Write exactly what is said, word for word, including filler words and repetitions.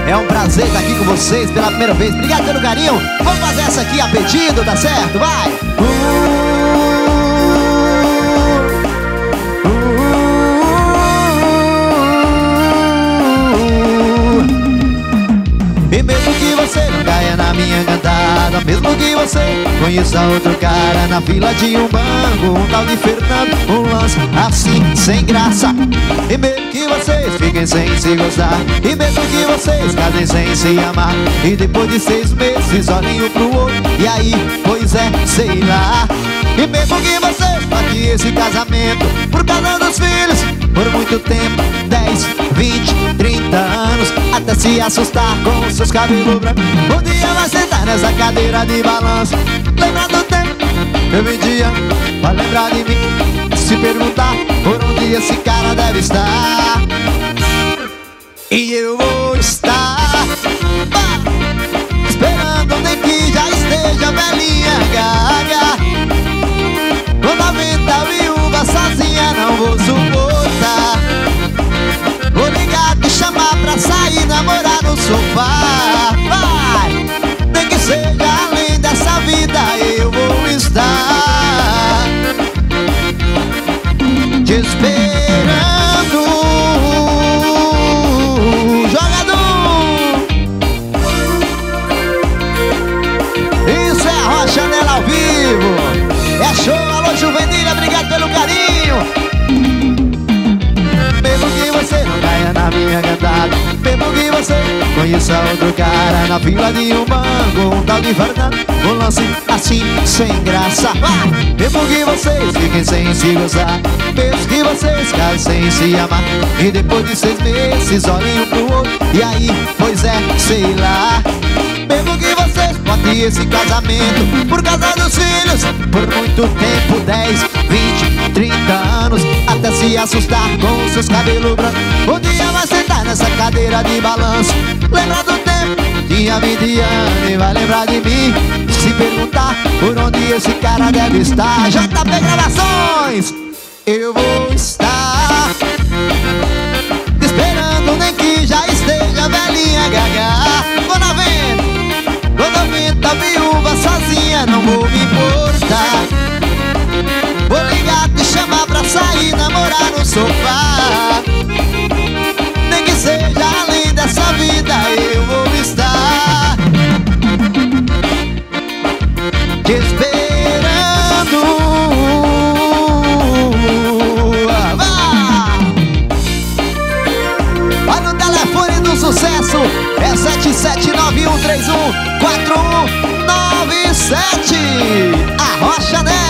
É um prazer estar aqui com vocês pela primeira vez. Obrigado pelo carinho. Vamos fazer essa aqui a pedido, tá certo? Vai! Uh, E mesmo que você não caia na minha cantada, mesmo que você conheça outro cara na fila de um banco, um tal de Fernando, um lance assim, sem graça. E mesmo que vocês fiquem sem se gostar, e mesmo que vocês casem sem se amar, e depois de seis meses olhem um pro outro, e aí, pois é, sei lá. E mesmo que vocês façam esse casamento por causa dos filhos, por muito tempo, dez, vinte, trinta anos, até se assustar com os seus cabelos brancos, um dia vai sentar nessa cadeira de balanço, lembrar do tempo que eu vendia, vai lembrar de mim, se perguntar por onde esse cara deve estar. E eu vou estar ah, esperando nem que já esteja velhinha gaga, com noventa viúva sozinha não vou suportar. Vou ligar, te chamar pra sair, namorar no sofá. Vai, nem que seja além dessa vida eu vou estar te esperando. Jogador, isso é a Rocha Nela ao vivo. É show, alô Juvenilha, obrigado pelo carinho. Mesmo que você não caia na minha cantada, mesmo que você conheça outro cara na fila de um banco, um tal de Fernando, um lance assim, sem graça. Ah! Mesmo que vocês fiquem sem se gozar, mesmo que vocês casem sem se amar, e depois de seis meses olhem um pro outro, e aí, pois é, sei lá. Mesmo que vocês botem esse casamento por causa dos filhos, por muito tempo, dez, vinte, trinta anos, até se assustar com seus cabelos brancos, um dia vai sentar nessa cadeira de balanço, lembrar do tempo, tinha vinte anos e vai lembrar de mim, se perguntar por onde esse cara deve estar. J P Gravações, eu vou estar te esperando nem que já esteja velhinha gaga, com noventa, com noventa viúva sozinha não vou me importar. Vou ligar, te chamar pra sair, namorar no sofá, nem que seja além dessa vida eu vou estar te esperando. Vai no telefone do sucesso, é sete sete nove um três um quatro um nove sete. A Rocha Nela.